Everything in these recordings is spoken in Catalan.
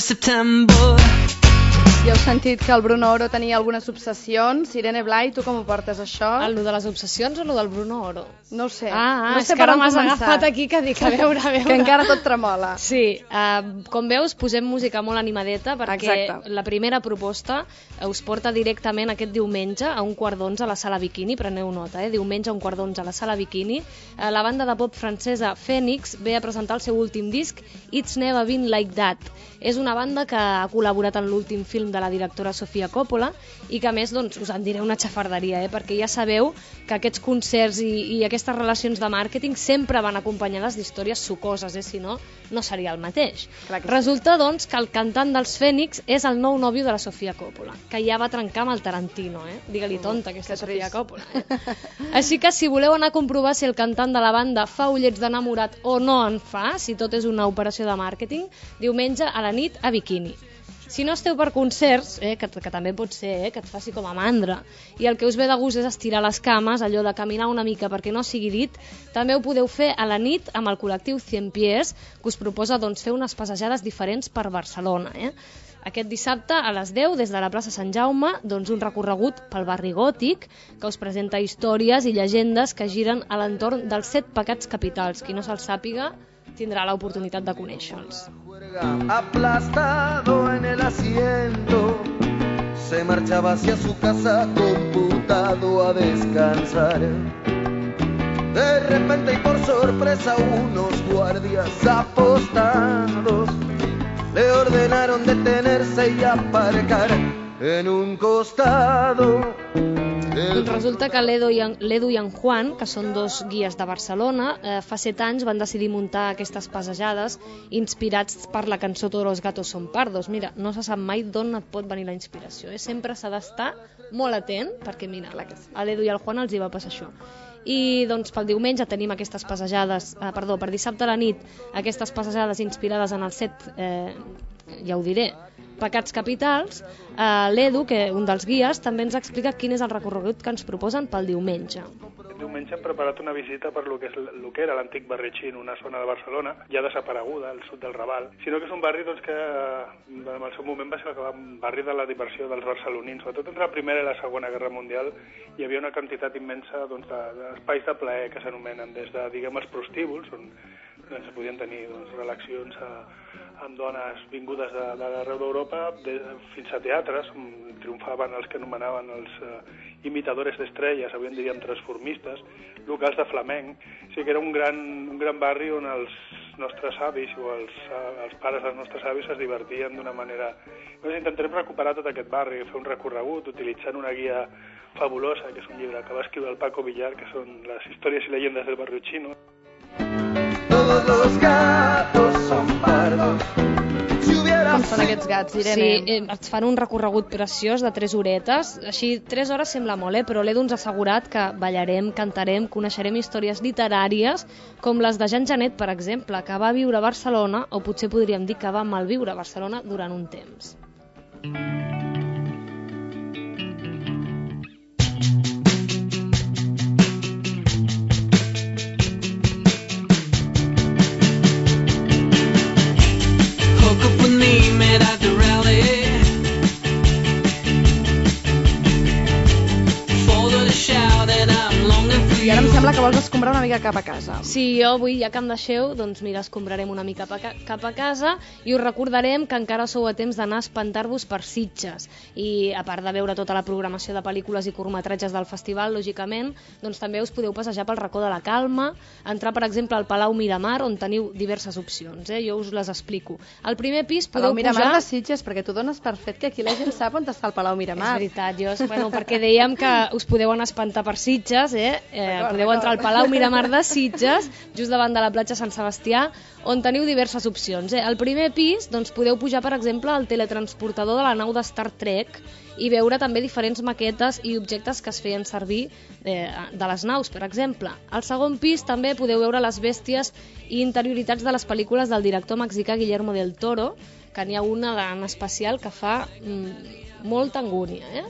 September. Ja heu sentit que el Bruno Oro tenia algunes obsessions. Irene Blay, tu com ho portes, això? Lo de les obsessions o lo del Bruno Oro? No ho sé. No sé és que per ara on m'has començar. agafat aquí que dic, a veure. Que encara tot tremola. Sí, com veus, posem música molt animadeta perquè Exacte. la primera proposta us porta directament aquest diumenge a 11:15 a la Sala Bikini, preneu nota, diumenge a 11:15 a la Sala Bikini. La banda de pop francesa Phoenix ve a presentar el seu últim disc, It's Never Been Like That. És una banda que ha col·laborat en l'últim film de la directora Sofia Coppola i que a més doncs, us en diré una xafarderia, perquè ja sabeu que aquests concerts i aquestes relacions de màrqueting sempre van acompanyades d'històries sucoses, si no, no seria el mateix. Resulta doncs que el cantant dels Phoenix és el nou nòvio de la Sofia Coppola, que ja va trencar amb el Tarantino, digue-li tonta aquesta Sofia Coppola. Així que si voleu anar a comprovar si el cantant de la banda fa ullets d'enamorat o no en fa, si tot és una operació de màrqueting, diumenge a la nit a Bikini. Si no esteu per concerts, que també pot ser que et faci com a mandra, i el que us ve de gust és estirar les cames, allò de caminar una mica perquè no sigui dit, també ho podeu fer a la nit amb el col·lectiu 100 Pies, que us proposa fer unes passejades diferents per Barcelona. Aquest dissabte a les 10, des de la plaça Sant Jaume, un recorregut pel barri gòtic, que us presenta històries i llegendes que giren a l'entorn dels 7 pecats capitals. Qui no se'ls sàpiga tindrà l'oportunitat de conèixer-los. Aplastado en el asiento, se marchaba hacia su casa computado a descansar. De repente y por sorpresa unos guardias apostados le ordenaron detenerse y aparcar en un costado. Doncs resulta que l'Edu i en Juan, que són dos guies de Barcelona, fa 7 anys van decidir muntar aquestes passejades inspirats per la cançó Todos los gatos son pardos. Mira, no se sap mai d'on et pot venir la inspiració. Sempre s'ha d'estar molt atent, perquè mira, a l'Edu i al Juan els hi va passar això. I doncs pel diumenge tenim aquestes passejades, per dissabte a la nit, aquestes passejades inspirades en els 7, ja ho diré, pecats capitals. L'Edu, que un dels guies, també ens explica quin és el recorregut que ens proposen pel diumenge. Aquest diumenge hem preparat una visita per lo que era l'antic barri Xin, una zona de Barcelona ja desapareguda, al sud del Raval, sinó que és un barri que en el seu moment va ser un barri de la diversió dels barcelonins. Sobretot entre la Primera i la Segona Guerra Mundial hi havia una quantitat immensa d'espais de plaer que s'anomenen des de, diguem, els prostíbuls, on es podien tenir relacions amb dones vingudes d'arreu d'Europa, fins a teatres, on triomfaven els que anomenaven els imitadores d'estrelles, avui en diríem transformistes, locals de flamenc. O sigui que era un gran barri on els nostres avis o els pares dels nostres avis es divertien d'una manera. Llavors intentarem recuperar tot aquest barri, fer un recorregut utilitzant una guia fabulosa, que és un llibre que va escriure el Paco Villar, que són les històries i llegendes del barri xino. Todos los gatos son pardos. Com són aquests gats, Irene? Sí, et fan un recorregut preciós de 3 horetes. Així, 3 hores sembla molt, però l'Edu ens ha assegurat que ballarem, cantarem, coneixerem històries literàries com les de Jean Genet, per exemple, que va viure a Barcelona, o potser podríem dir que va malviure a Barcelona durant un temps. I ara em sembla que vols escombrar una mica cap a casa. Sí, jo avui, ja que em deixeu, doncs mira, escombrarem una mica cap a casa i us recordarem que encara sou a temps d'anar a espantar-vos per Sitges. I a part de veure tota la programació de pel·lícules i curtmetratges del festival, lògicament, doncs també us podeu passejar pel racó de la Calma, entrar, per exemple, al Palau Miramar, on teniu diverses opcions. Jo us les explico. Al primer pis podeu Palau Miramar de Sitges, perquè tu dones per fet que aquí la gent sap on està el Palau Miramar. És veritat, perquè dèiem que us podeu anar a espantar per Sitges, podeu entrar al Palau Miramar de Sitges, just davant de la platja Sant Sebastià, on teniu diverses opcions. Al primer pis doncs, podeu pujar, per exemple, al teletransportador de la nau de Star Trek i veure també diferents maquetes i objectes que es feien servir de les naus, per exemple. Al segon pis també podeu veure les bèsties i interioritats de les pel·lícules del director mexicà Guillermo del Toro, que n'hi ha una en especial que fa molta angúnia,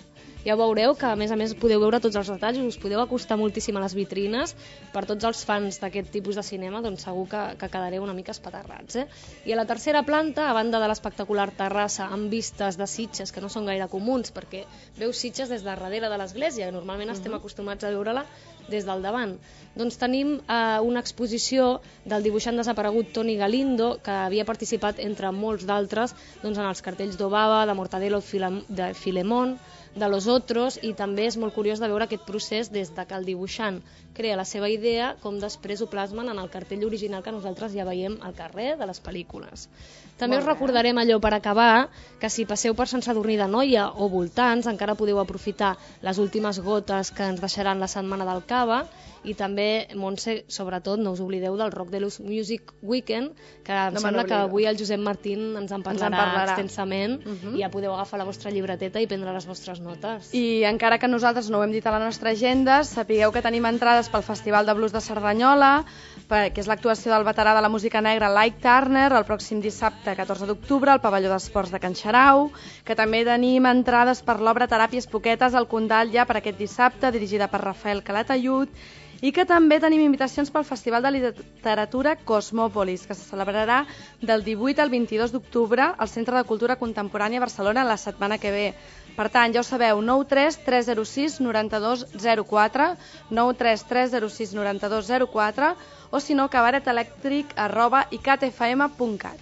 ja veureu que a més podeu veure tots els detalls, us podeu acostar moltíssim a les vitrines. Per tots els fans d'aquest tipus de cinema, doncs segur que quedareu una mica espaterrats. I a la tercera planta, a banda de l'espectacular terrassa amb vistes de Sitges, que no són gaire comuns, perquè veus Sitges des de darrere de l'església, normalment estem acostumats a veure-la des del davant. Doncs tenim una exposició del dibuixant desaparegut Toni Galindo, que havia participat, entre molts d'altres, doncs en els cartells d'Obaba, de Mortadelo, de Filemón, de Los Otros, i també és molt curiós de veure aquest procés des de que el dibuixant crea la seva idea, com després ho plasmen en el cartell original que nosaltres ja veiem al carrer de les pel·lícules. També us recordarem allò per acabar, que si passeu per Sant Sadurní d'Anoia o voltants encara podeu aprofitar les últimes gotes que ens deixaran la setmana del Cava, i també, Montse, sobretot, no us oblideu del Rock Deluxe Music Weekend, que em sembla que avui el Josep Martín ens en parlarà extensament, i ja podeu agafar la vostra llibreteta i prendre les vostres notes. I encara que nosaltres no ho hem dit a la nostra agenda, sapigueu que tenim entrades pel Festival de Blues de Cerdanyola, que és l'actuació del veterà de la música negra Ike Turner, el pròxim dissabte 14 d'octubre al pavelló d'esports de Can Xarau, que també tenim entrades per l'obra Teràpies Poquetes al Condal ja per aquest dissabte, dirigida per Rafael Calatayud, i que també tenim invitacions pel Festival de Literatura Cosmòpolis, que se celebrarà del 18 al 22 d'octubre al Centre de Cultura Contemporània Barcelona la setmana que ve. Per tant, ja ho sabeu, 93 306 92 04, 93 306 92 04, o si no, cabaretelèctric@icatfm.cat.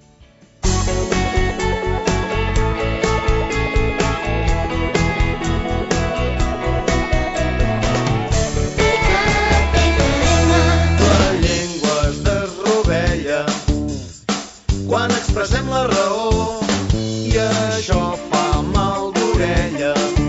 Quan expressem la raó i això fa mal d'orella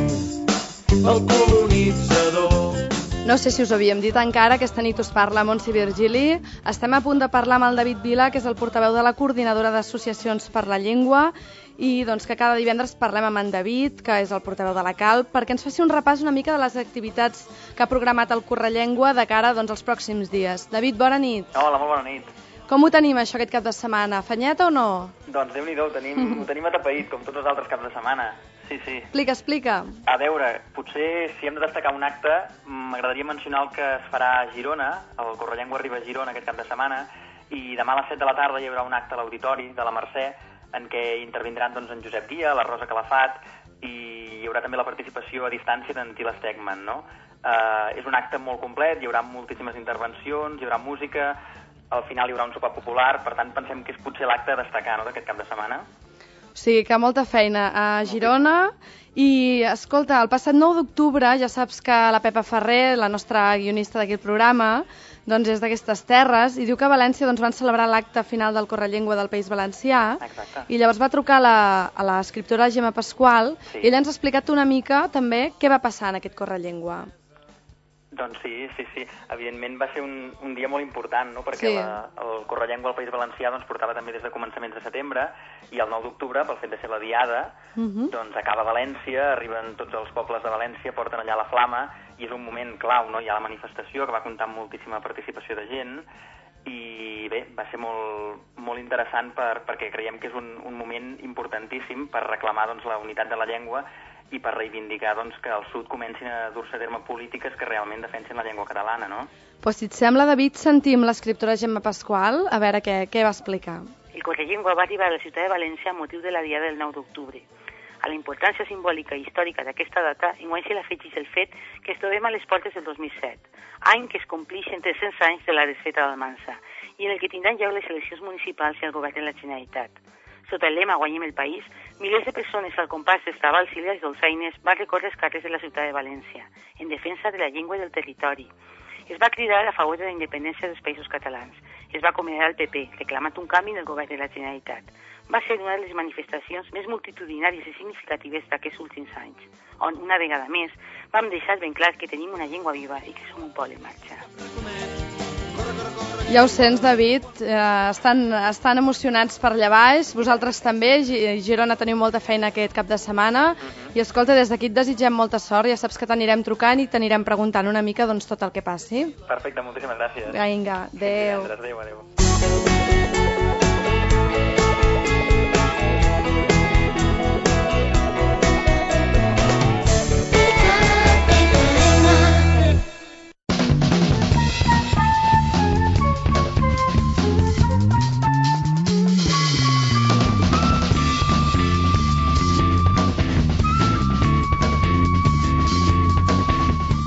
al colonitzador. No sé si us ho havíem dit encara, aquesta nit us parla Montse Virgili. Estem a punt de parlar amb el David Vila, que és el portaveu de la Coordinadora d'Associacions per la Llengua, i doncs que cada divendres parlem amb en David, que és el portaveu de la CALP, perquè ens faci un repàs una mica de les activitats que ha programat el Correllengua de cara als pròxims dies. David, bona nit. Hola, molt bona nit. Com ho tenim, això, aquest cap de setmana? Afanyeta o no? Doncs Déu-n'hi-do, ho tenim atapeït, com tots els altres caps de setmana. Sí. Explica. A veure, potser si hem de destacar un acte, m'agradaria mencionar el que es farà a Girona, el Correllengua arriba a Girona aquest cap de setmana, i demà a les 7 de la tarda hi haurà un acte a l'Auditori de la Mercè, en què intervindran doncs, en Josep Guia, la Rosa Calafat, i hi haurà també la participació a distància d'en Tila Stegman, no? És un acte molt complet, hi haurà moltíssimes intervencions, hi haurà música, al final hi haurà un sopar popular, per tant pensem que és potser l'acte a destacar, no?, d'aquest cap de setmana. O sigui que molta feina a Girona. I, escolta, el passat 9 d'octubre, ja saps que la Pepa Ferrer, la nostra guionista d'aquest programa, doncs és d'aquestes terres, i diu que a València doncs, van celebrar l'acte final del Correllengua del País Valencià. Exacte. I llavors va trucar a l'escriptora Gemma Pasqual, sí. I ella ens ha explicat una mica també què va passar en aquest Correllengua. Doncs sí. Evidentment va ser un dia molt important, no? Perquè el Correllengua al País Valencià doncs, portava també des de començaments de setembre, i el 9 d'octubre, pel fet de ser la diada, doncs acaba a València, arriben tots els pobles de València, porten allà la flama, i és un moment clau, no? Hi ha la manifestació, que va comptar amb moltíssima participació de gent, i bé, va ser molt interessant perquè creiem que és un moment importantíssim per reclamar doncs, la unitat de la llengua i per reivindicar doncs, que al sud comencin a dur-se a terme polítiques que realment defensin la llengua catalana, no? Pues si et sembla, David, sentim l'escriptora Gemma Pasqual, a veure què va explicar. El Correllengua va arribar a la ciutat de València amb motiu de la diada del 9 d'octubre. A la importància simbòlica i històrica d'aquesta data, enguany se l'afegeix el fet que es trobem a les portes del 2007, any que es complixen 300 anys de la desfeta d'Almansa, i en el que tindran lloc les eleccions municipals i el govern de la Generalitat. Sota el lema Guanyem el país, milers de persones al compàs dels tabals i les dolçaines van recórrer els carrers de la ciutat de València, en defensa de la llengua i del territori. Es va cridar a favor de la independència dels països catalans. Es va acomiadar el PP, reclamant un canvi en el govern de la Generalitat. Va ser una de les manifestacions més multitudinàries i significatives d'aquests últims anys, on, una vegada més, vam deixar ben clar que tenim una llengua viva i que som un poble en marxa. Ja ho sents, David, estan emocionats per allà baix, vosaltres també, Girona teniu molta feina aquest cap de setmana, i escolta, des d'aquí et desitgem molta sort, ja saps que t'anirem trucant i t'anirem preguntant una mica doncs, tot el que passi. Perfecte, moltíssimes gràcies. Vinga, adéu. Adéu.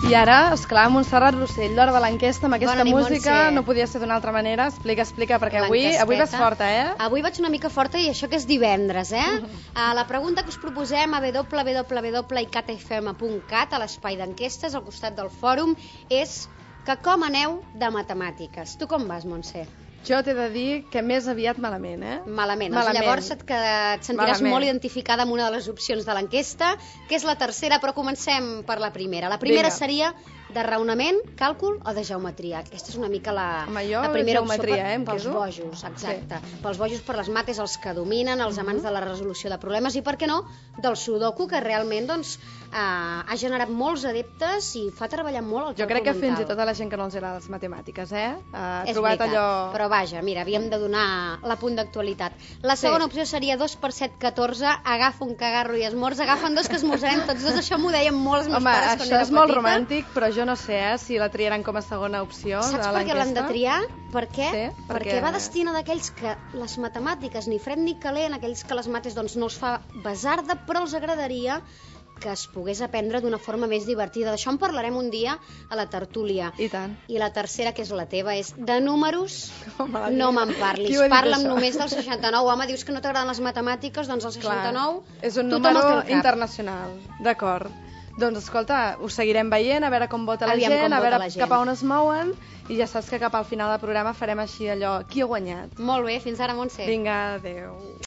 I ara, esclar, Montserrat Rossell, l'hora de l'enquesta, amb aquesta Bona nit, música Montse. no podia ser d'una altra manera. Explica, perquè avui vas forta, Avui vaig una mica forta i això que és divendres, La pregunta que us proposem a www.icatfm.cat, a l'espai d'enquestes, al costat del fòrum, és que com aneu de matemàtiques. Tu com vas, Montse? Jo t'he de dir que més aviat malament, Malament. Llavors et sentiràs molt identificada amb una de les opcions de l'enquesta, que és la tercera, però comencem per la primera. La primera seria de raonament, càlcul o de geometria. Aquesta és una mica la primera opció pels bojos, exacte. Pels bojos, per les mates, els que dominen, els amants de la resolució de problemes i, per què no, del sudoku, que realment ha generat molts adeptes i fa treballar molt el càlcul mental. Jo crec que fins i tot a la gent que no els agrada les matemàtiques, ha trobat allò... Però vaja, mira, havíem de donar l'apunt d'actualitat. La segona opció seria 2 per 7, 14, agafa un cagarro i esmorza, agafen dos que esmorzarem tots dos, això m'ho deien molt els meus pares quan era petita. Això és molt romàntic, però jo no sé si la triaran com a segona opció. Saps per què l'han de triar? Per què? Sí, perquè va destina d'aquells que les matemàtiques, ni fred ni calent, aquells que les mates no els fa besarda, però els agradaria que es pogués aprendre d'una forma més divertida. D'això en parlarem un dia a la tertúlia. I tant. I la tercera, que és la teva, és de números, no me'n parlis. Qui ho ha dit, Parla'm això? només del 69. Home, dius que no t'agraden les matemàtiques, doncs el 69... És un número internacional, d'acord. Doncs escolta, ho seguirem veient, a veure com vota la gent, a veure cap a on es mouen, i ja saps que cap al final del programa farem així allò, qui ha guanyat. Molt bé, fins ara, Montse. Vinga, adeu.